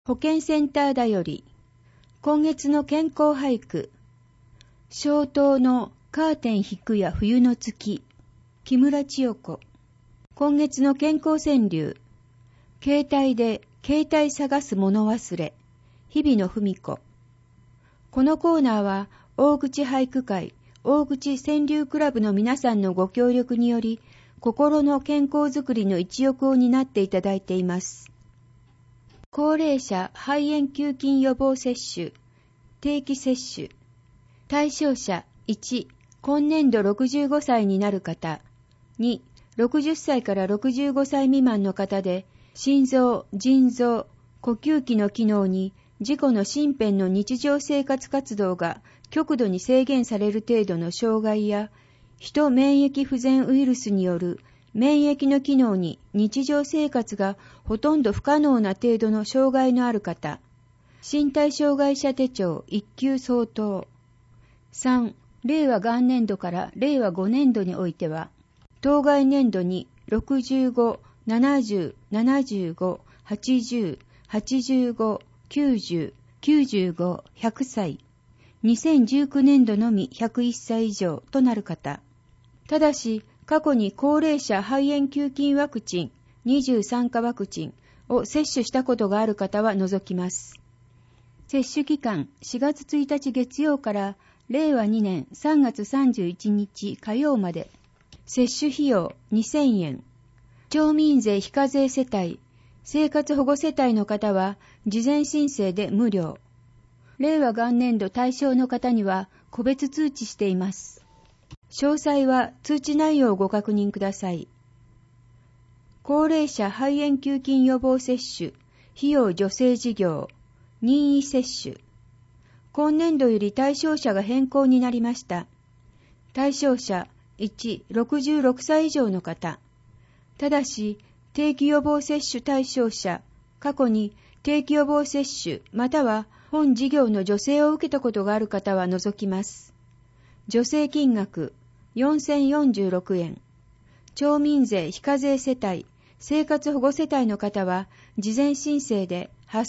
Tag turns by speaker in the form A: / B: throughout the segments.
A: 保健センターだより、今月の健康俳句、小灯のカーテン引くや冬の月、木村千代子。今月の健康川柳、携帯で携帯探す物忘れ、日々の文子。このコーナーは、大口俳句会、大口川柳クラブの皆さんのご協力により、心の健康づくりの一翼を担っていただいています。高齢者肺炎球菌予防接種、定期接種。対象者1、今年度65歳になる方。2、60歳から65歳未満の方で、心臓、腎臓、呼吸器の機能に自己の身辺の日常生活活動が極度に制限される程度の障害や、人免疫不全ウイルスによる免疫の機能に日常生活がほとんど不可能な程度の障害のある方。身体障害者手帳1級相当。3、令和元年度から令和5年度においては、当該年度に65、70、75、80、85、90、95、100歳。2019年度のみ101歳以上となる方。ただし、過去に高齢者肺炎球菌ワクチン、23価ワクチンを接種したことがある方は除きます。接種期間4月1日月曜から令和2年3月31日火曜まで。接種費用2000円。町民税非課税世帯、生活保護世帯の方は事前申請で無料。令和元年度対象の方には個別通知しています。詳細は通知内容をご確認ください。高齢者肺炎球菌予防接種、費用助成事業、任意接種。今年度より対象者が変更になりました。対象者1、66歳以上の方。ただし、定期予防接種対象者、過去に定期予防接種または本事業の助成を受けたことがある方は除きます。助成金額4046円。町民税非課税世帯、生活保護世帯の方は事前申請で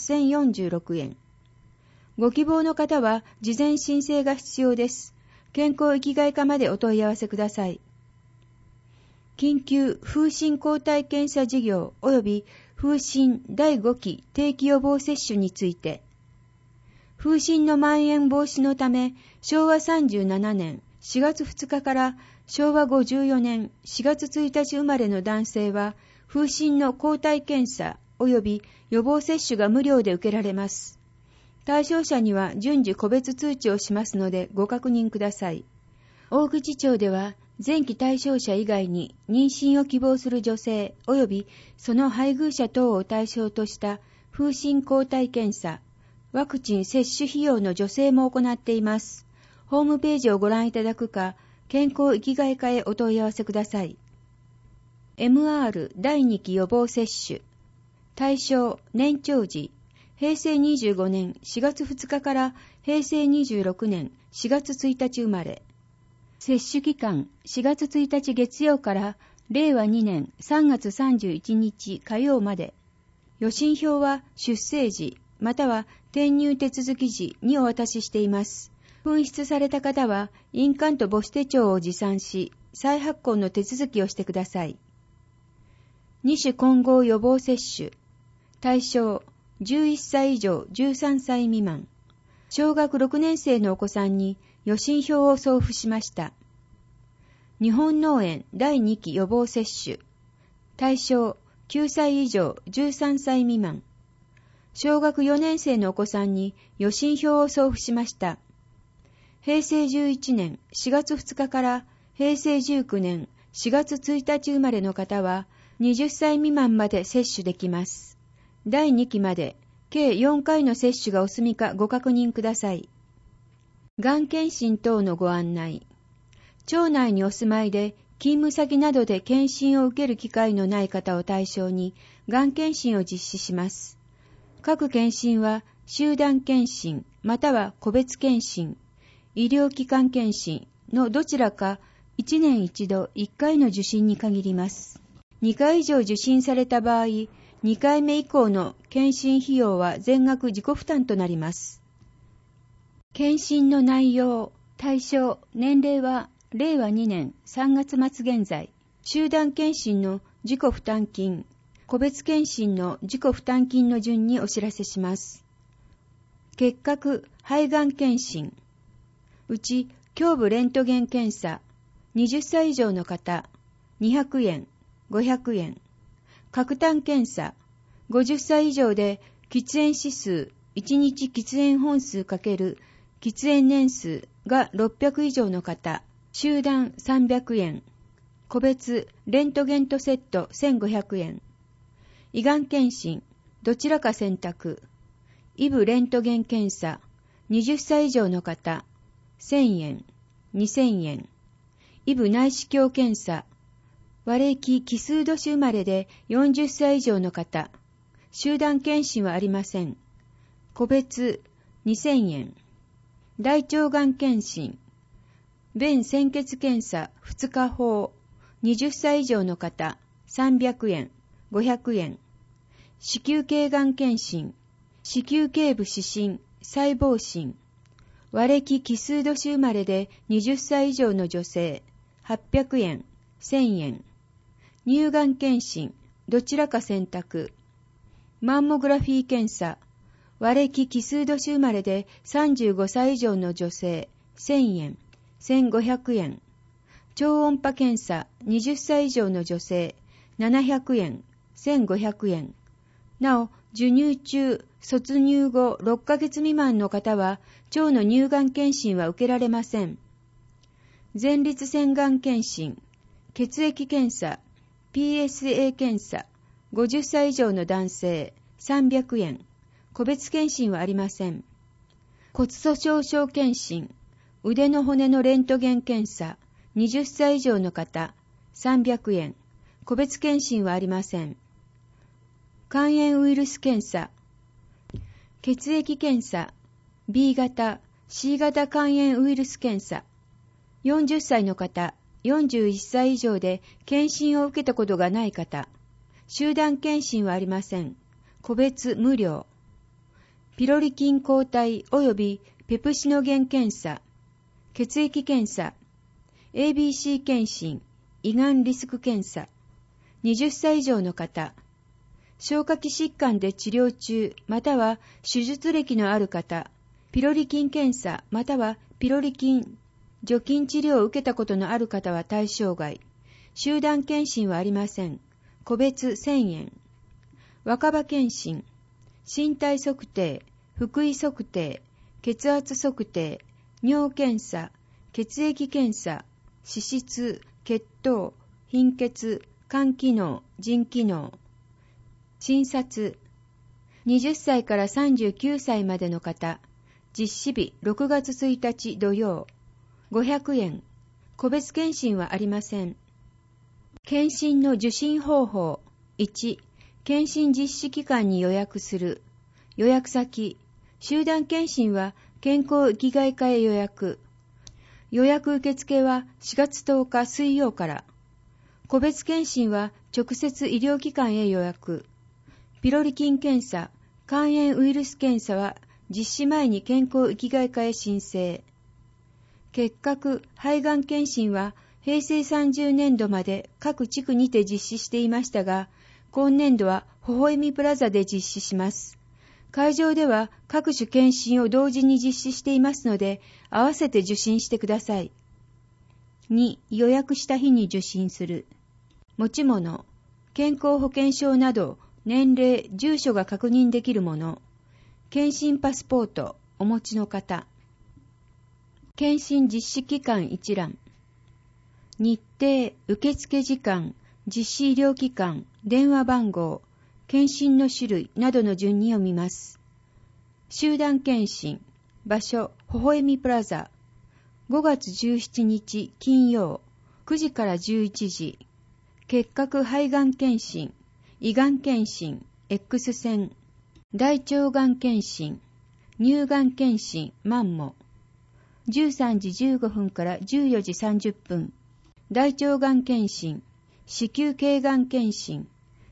A: 8046円。ご希望の方は事前申請が必要です。健康生きがい課までお問い合わせください。緊急風疹抗体検査事業及び風疹第5期定期予防接種について、風疹の蔓延防止のため、昭和37年4月2日から昭和54年4月1日生まれの男性は、風疹の抗体検査及び予防接種が無料で受けられます。対象者には順次個別通知をしますのでご確認ください。大口町では、前期対象者以外に妊娠を希望する女性及びその配偶者等を対象とした風疹抗体検査、ワクチン接種費用の助成も行っています。ホームページをご覧いただくか、健康生きがい課へお問い合わせください。MR 第2期予防接種。対象、年長時。平成25年4月2日から平成26年4月1日生まれ。接種期間4月1日月曜から令和2年3月31日火曜まで。予診票は出生時または転入手続き時にお渡ししています。紛失された方は印鑑と母子手帳を持参し、再発行の手続きをしてください。二種混合予防接種。対象、11歳以上13歳未満。小学6年生のお子さんに予診票を送付しました。日本脳炎第2期予防接種。対象、9歳以上13歳未満。小学4年生のお子さんに予診票を送付しました。平成11年4月2日から平成19年4月1日生まれの方は20歳未満まで接種できます。第2期まで計4回の接種がお済みかご確認ください。がん検診等のご案内。町内にお住まいで勤務先などで検診を受ける機会のない方を対象にがん検診を実施します。各検診は集団検診または個別検診、医療機関検診のどちらか1年1度1回の受診に限ります。2回以上受診された場合、 2回目以降の検診費用は全額自己負担となります。検診の内容、対象、年齢は令和2年3月末現在、集団検診の自己負担金、個別検診の自己負担金の順にお知らせします。結核肺がん検診、うち胸部レントゲン検査、20歳以上の方、200円、500円。核炭検査、50歳以上で喫煙指数、1日喫煙本数×喫煙年数が600以上の方、集団300円。個別レントゲンとセット1500円。胃がん検診、どちらか選択。胃部レントゲン検査、20歳以上の方、1000円、2000円。胃部内視鏡検査、和暦奇数年生まれで40歳以上の方、集団検診はありません。個別2000円。大腸がん検診、便潜血検査2日法、20歳以上の方、300円、500円。子宮頸がん検診、子宮頸部視診、細胞診、和暦奇数年生まれで20歳以上の女性、800円、1000円。乳がん検診、どちらか選択。マンモグラフィー検査、和暦奇数年生まれで35歳以上の女性、1000円、1500円。超音波検査、20歳以上の女性、700円、1500円。なお、授乳中、卒乳後6ヶ月未満の方は、腸の乳がん検診は受けられません。前立腺がん検診、血液検査、PSA 検査、50歳以上の男性、300円。個別検診はありません。骨粗鬆症検診、腕の骨のレントゲン検査、20歳以上の方、300円。個別検診はありません。肝炎ウイルス検査、血液検査、B 型、C 型肝炎ウイルス検査、40歳の方、41歳以上で検診を受けたことがない方、集団検診はありません。個別無料。ピロリ菌抗体及びペプシノゲン検査、血液検査、ABC 検診、胃がんリスク検査、20歳以上の方、消化器疾患で治療中または手術歴のある方、ピロリ菌検査またはピロリ菌除菌治療を受けたことのある方は対象外。集団検診はありません。個別1000円。若葉検診、身体測定、腹囲測定、血圧測定、尿検査、血液検査、脂質、血糖、貧血、肝機能、腎機能。診察、20歳から39歳までの方、実施日6月1日土曜、500円。個別検診はありません。検診の受診方法。1、検診実施期間に予約する。予約先。集団検診は健康生きがい課へ予約。予約受付は4月10日水曜から。個別検診は直接医療機関へ予約。ピロリ菌検査、肝炎ウイルス検査は実施前に健康生きがい課へ申請。結核肺がん検診は平成30年度まで各地区にて実施していましたが、今年度は微笑みプラザで実施します。会場では各種検診を同時に実施していますので、合わせて受診してください。2、予約した日に受診する。持ち物、健康保険証など年齢、住所が確認できるもの、検診パスポートお持ちの方。検診実施期間一覧。日程、受付時間、実施医療機関、電話番号、検診の種類などの順に読みます。集団検診、場所、微笑みプラザ。5月17日金曜、9時から11時。結核肺がん検診、胃がん検診、X 線。大腸がん検診、乳がん検診、マンモ。13時15分から14時30分。大腸がん検診、子宮頸がん検診、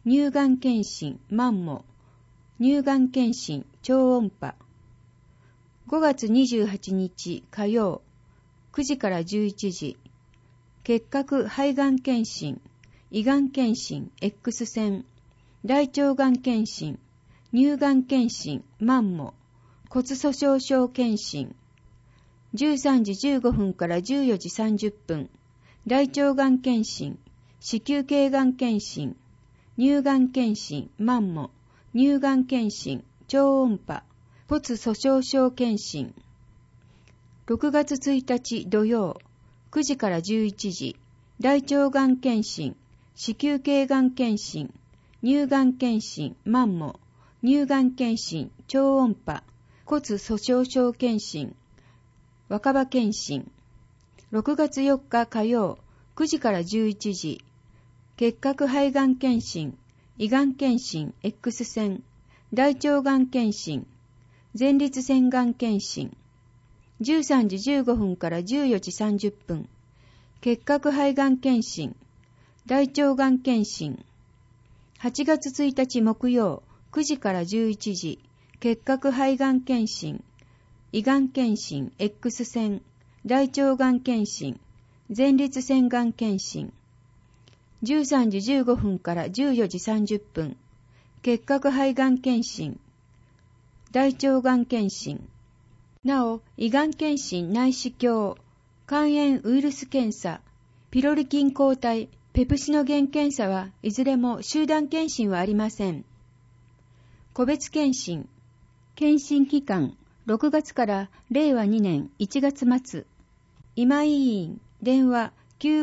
A: 乳がん検診マンモ、乳がん検診超音波。5月28日火曜、9時から11時、結核肺がん検診、胃がん検診 X 線、大腸がん検診、乳がん検診マンモ、骨粗鬆症検診。13時15分から14時30分、大腸がん検診、子宮頸がん検診、乳がん検診マンモ、乳がん検診超音波、骨粗鬆症検診。6月1日土曜、9時から11時、大腸がん検診、子宮頸がん検診、乳がん検診マンモ、乳がん検診超音波、骨粗鬆症検診。若葉検診。6月4日火曜、9時から11時、結核肺がん検診、胃がん検診 X 線、大腸がん検診、前立腺がん検診。13時15分から14時30分、結核肺がん検診、大腸がん検診。8月1日木曜、9時から11時、結核肺がん検診、胃がん検診 X 線、大腸がん検診、前立腺がん検診。13時15分から14時30分、結核肺がん検診、大腸がん検診。なお、胃がん検診内視鏡、肝炎ウイルス検査、ピロリ菌抗体、ペプシノゲン検査はいずれも集団検診はありません。個別検診。検診期間、6月から令和2年1月末。今井委員、電話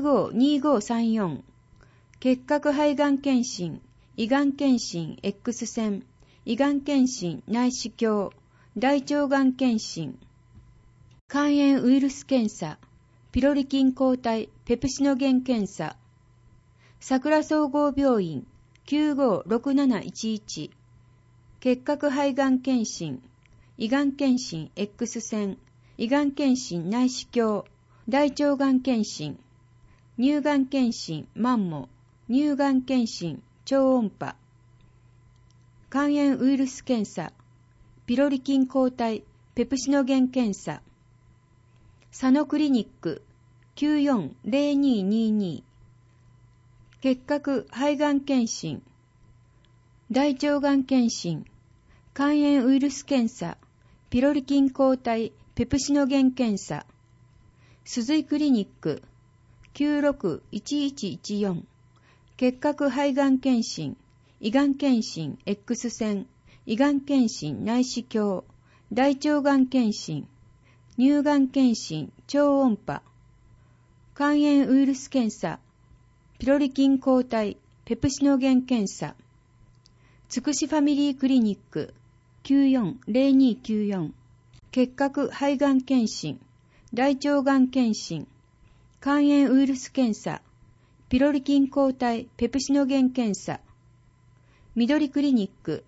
A: 952534。結核肺がん検診、胃がん検診 X 線、胃がん検診内視鏡、大腸がん検診。肝炎ウイルス検査、ピロリ菌抗体ペプシノゲン検査。桜総合病院 956711。結核肺がん検診、胃がん検診 X 線、胃がん検診内視鏡、大腸がん検診。乳がん検診マンモ、乳がん検診超音波。肝炎ウイルス検査、ピロリ菌抗体ペプシノゲン検査。佐野クリニック 940222。結核肺がん検診、大腸がん検診、肝炎ウイルス検査、ピロリ菌抗体ペプシノゲン検査。鈴井クリニック 961114。結核肺がん検診、胃がん検診 X 線、胃がん検診内視鏡、大腸がん検診、乳がん検診超音波。肝炎ウイルス検査、ピロリ菌抗体ペプシノゲン検査。つくしファミリークリニック 940294。結核肺がん検診、大腸がん検診、肝炎ウイルス検査、ピロリ菌抗体ペプシノゲン検査。緑クリニック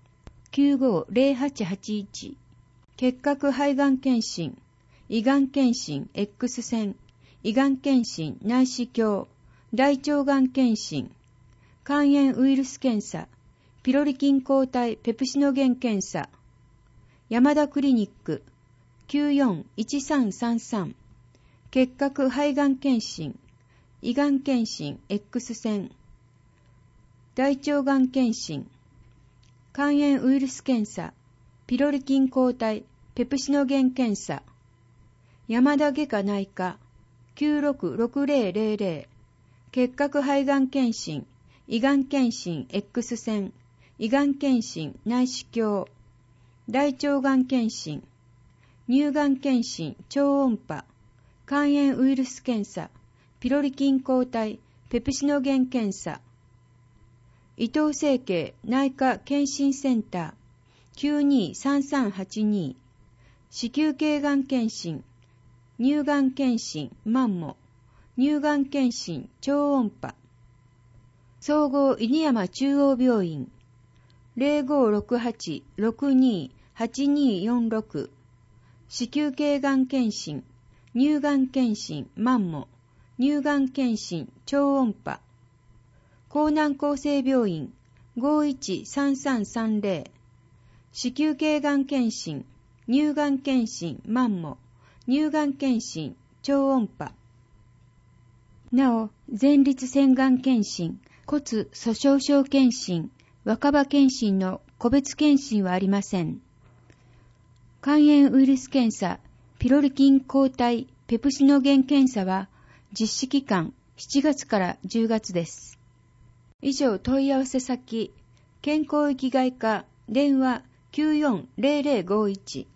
A: 950881。結核肺がん検診、胃がん検診 X 線、胃がん検診内視鏡、大腸がん検診、肝炎ウイルス検査、ピロリ菌抗体ペプシノゲン検査。山田クリニック 941333。結核肺がん検診、胃がん検診 X 線、大腸がん検診、肝炎ウイルス検査、ピロリ菌抗体ペプシノゲン検査。山田外科内科 966000。結核肺がん検診、胃がん検診 X 線、胃がん検診内視鏡、大腸がん検診、乳がん検診超音波、肝炎ウイルス検査、ピロリ菌抗体ペプシノゲン検査。伊藤整形内科検診センター 923382。子宮頸がん検診、乳がん検診マンモ、乳がん検診超音波。総合犬山中央病院 0568-628246。子宮頸がん検診、乳がん検診マンモ、乳がん検診超音波。江南厚生病院 513330、子宮頸がん検診、乳がん検診マンモ、乳がん検診超音波。なお、前立腺がん検診、骨粗しょう症検診、若葉検診の個別検診はありません。肝炎ウイルス検査、ピロリ菌抗体ペプシノゲン検査は実施期間7月から10月です。以上、問い合わせ先、健康域外科、電話940051